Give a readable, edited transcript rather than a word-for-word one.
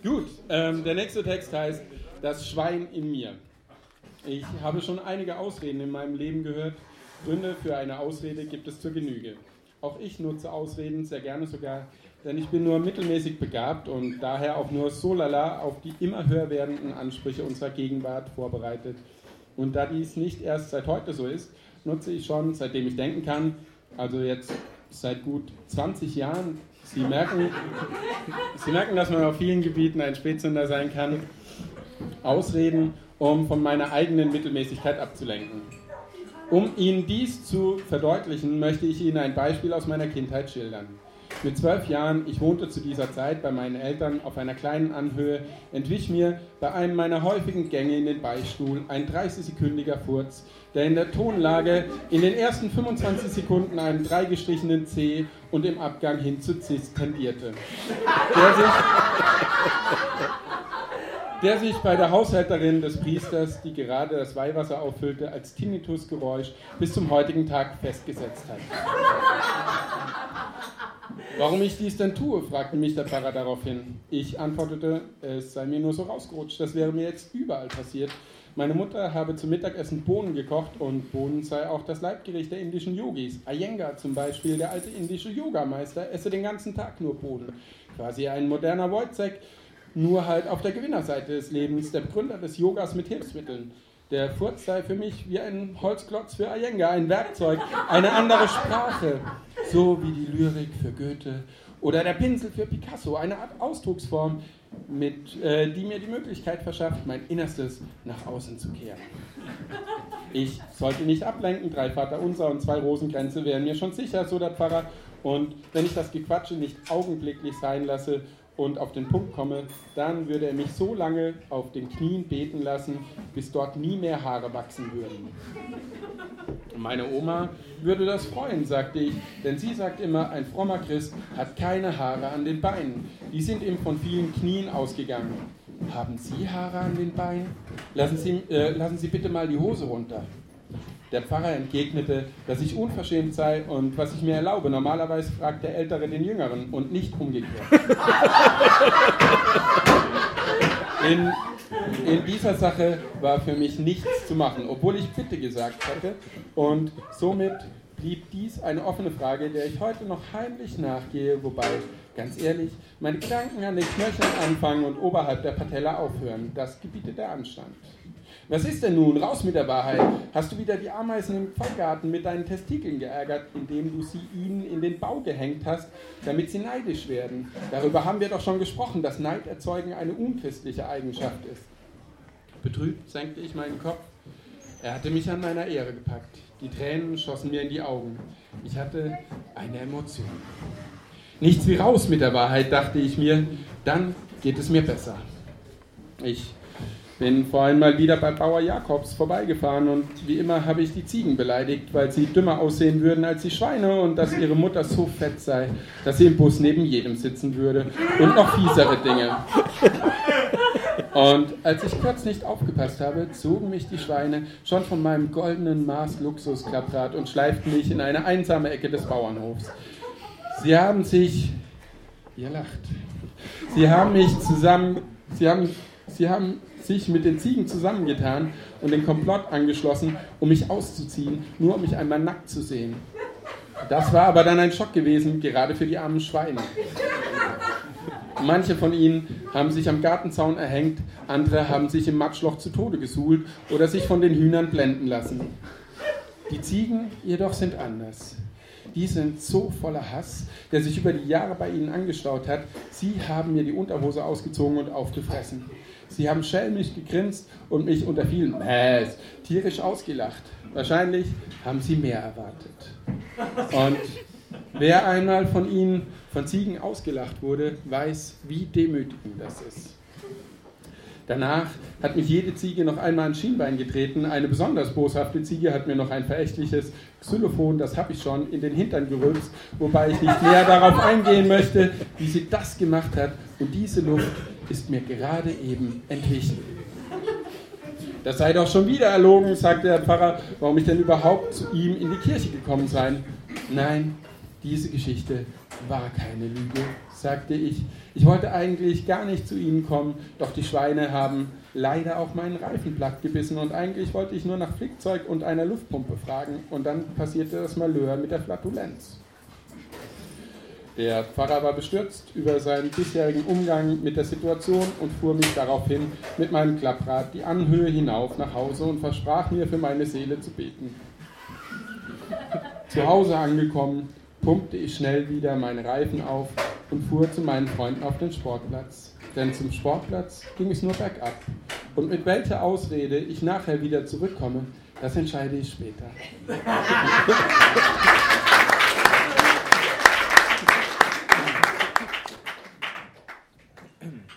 Gut, der nächste Text heißt Das Schwein in mir. Ich habe schon einige Ausreden in meinem Leben gehört. Gründe für eine Ausrede gibt es zur Genüge. Auch ich nutze Ausreden sehr gerne sogar, denn ich bin nur mittelmäßig begabt und daher auch nur so lala auf die immer höher werdenden Ansprüche unserer Gegenwart vorbereitet. Und da dies nicht erst seit heute so ist, nutze ich schon, seitdem ich denken kann, also jetzt seit gut 20 Jahren, Sie merken, dass man auf vielen Gebieten ein Spätzünder sein kann, Ausreden, um von meiner eigenen Mittelmäßigkeit abzulenken. Um Ihnen dies zu verdeutlichen, möchte ich Ihnen ein Beispiel aus meiner Kindheit schildern. Mit 12 Jahren, ich wohnte zu dieser Zeit bei meinen Eltern auf einer kleinen Anhöhe, entwich mir bei einem meiner häufigen Gänge in den Beichtstuhl ein 30-sekündiger Furz, der in der Tonlage in den ersten 25 Sekunden einem 3 gestrichenen C und im Abgang hin zu Cis tendierte. Der sich bei der Haushälterin des Priesters, die gerade das Weihwasser auffüllte, als Tinnitusgeräusch bis zum heutigen Tag festgesetzt hat. Warum ich dies denn tue, fragte mich der Pfarrer daraufhin. Ich antwortete, es sei mir nur so rausgerutscht, das wäre mir jetzt überall passiert. Meine Mutter habe zum Mittagessen Bohnen gekocht und Bohnen sei auch das Leibgericht der indischen Yogis. Iyengar zum Beispiel, der alte indische Yogameister, esse den ganzen Tag nur Bohnen. Quasi ein moderner Wojciech, nur halt auf der Gewinnerseite des Lebens, der Begründer des Yogas mit Hilfsmitteln. Der Furz sei für mich wie ein Holzklotz für Iyengar, ein Werkzeug, eine andere Sprache. So wie die Lyrik für Goethe oder der Pinsel für Picasso, eine Art Ausdrucksform, die mir die Möglichkeit verschafft, mein Innerstes nach außen zu kehren. Ich sollte nicht ablenken, 3 Vaterunser und 2 Rosenkränze wären mir schon sicher, so der Pfarrer. Und wenn ich das Gequatsche nicht augenblicklich sein lasse und auf den Punkt komme, dann würde er mich so lange auf den Knien beten lassen, bis dort nie mehr Haare wachsen würden. Meine Oma würde das freuen, sagte ich, denn sie sagt immer, ein frommer Christ hat keine Haare an den Beinen. Die sind ihm von vielen Knien ausgegangen. Haben Sie Haare an den Beinen? Lassen Sie bitte mal die Hose runter. Der Pfarrer entgegnete, dass ich unverschämt sei und was ich mir erlaube. Normalerweise fragt der Ältere den Jüngeren und nicht umgekehrt. In dieser Sache war für mich nichts zu machen, obwohl ich Bitte gesagt hatte. Und somit blieb dies eine offene Frage, der ich heute noch heimlich nachgehe, wobei, ganz ehrlich, meine Gedanken an den Knöcheln anfangen und oberhalb der Patella aufhören. Das gebietet der Anstand. Was ist denn nun? Raus mit der Wahrheit. Hast du wieder die Ameisen im Pfanngarten mit deinen Testikeln geärgert, indem du sie ihnen in den Bau gehängt hast, damit sie neidisch werden? Darüber haben wir doch schon gesprochen, dass Neid erzeugen eine unchristliche Eigenschaft ist. Betrübt senkte ich meinen Kopf. Er hatte mich an meiner Ehre gepackt. Die Tränen schossen mir in die Augen. Ich hatte eine Emotion. Nichts wie raus mit der Wahrheit, dachte ich mir. Dann geht es mir besser. Ich bin vorhin mal wieder bei Bauer Jakobs vorbeigefahren und wie immer habe ich die Ziegen beleidigt, weil sie dümmer aussehen würden als die Schweine und dass ihre Mutter so fett sei, dass sie im Bus neben jedem sitzen würde und noch fiesere Dinge. Und als ich kurz nicht aufgepasst habe, zogen mich die Schweine schon von meinem goldenen Mars-Luxus-Klapprad und schleiften mich in eine einsame Ecke des Bauernhofs. Sie haben sich mit den Ziegen zusammengetan und den Komplott angeschlossen, um mich auszuziehen, nur um mich einmal nackt zu sehen. Das war aber dann ein Schock gewesen, gerade für die armen Schweine. Manche von ihnen haben sich am Gartenzaun erhängt, andere haben sich im Matschloch zu Tode gesuhlt oder sich von den Hühnern blenden lassen. Die Ziegen jedoch sind anders. Die sind so voller Hass, der sich über die Jahre bei ihnen angestaut hat. Sie haben mir die Unterhose ausgezogen und aufgefressen. Sie haben schelmisch gegrinst und mich unter vielen tierisch ausgelacht. Wahrscheinlich haben sie mehr erwartet. Und wer einmal von Ziegen ausgelacht wurde, weiß, wie demütigend das ist. Danach hat mich jede Ziege noch einmal ein Schienbein getreten. Eine besonders boshafte Ziege hat mir noch ein verächtliches Xylophon, das habe ich schon, in den Hintern gerülpst, wobei ich nicht näher darauf eingehen möchte, wie sie das gemacht hat. Und diese Luft ist mir gerade eben entwichen. Das sei doch schon wieder erlogen, sagte der Pfarrer, warum ich denn überhaupt zu ihm in die Kirche gekommen sei. Nein, diese Geschichte war keine Lüge, sagte ich. Ich wollte eigentlich gar nicht zu Ihnen kommen, doch die Schweine haben leider auch meinen Reifen platt gebissen und eigentlich wollte ich nur nach Flickzeug und einer Luftpumpe fragen und dann passierte das Malheur mit der Flatulenz. Der Pfarrer war bestürzt über seinen bisherigen Umgang mit der Situation und fuhr mich daraufhin mit meinem Klapprad die Anhöhe hinauf nach Hause und versprach mir, für meine Seele zu beten. Zu Hause angekommen, pumpte ich schnell wieder meine Reifen auf und fuhr zu meinen Freunden auf den Sportplatz. Denn zum Sportplatz ging es nur bergab. Und mit welcher Ausrede ich nachher wieder zurückkomme, das entscheide ich später.